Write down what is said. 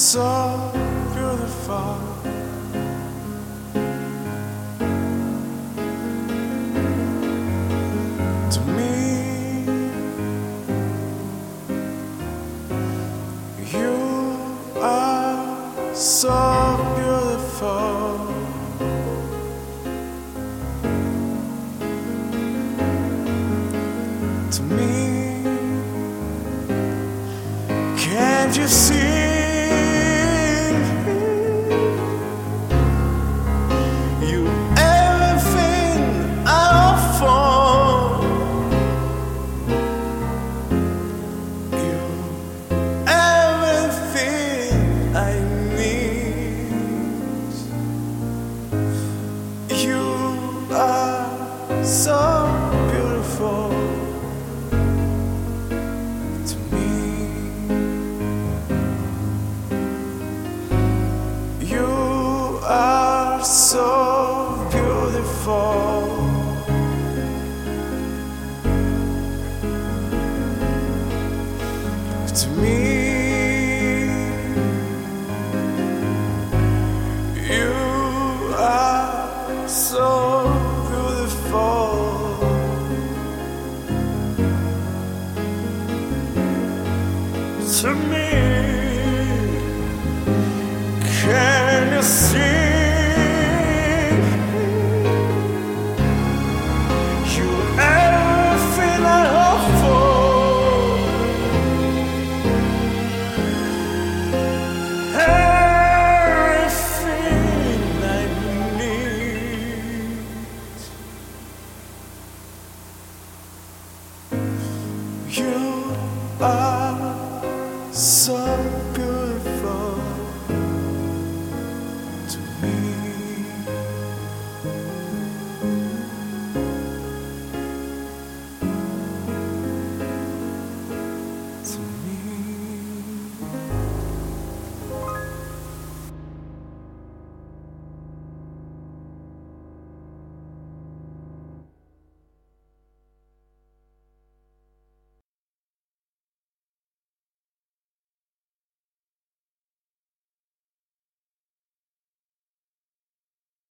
so beautiful to me. You are so beautiful to me. Can't you see? So beautiful to me. You are so beautiful to me. You are so to me. Can you see? You everything I hope for, everything I need. You are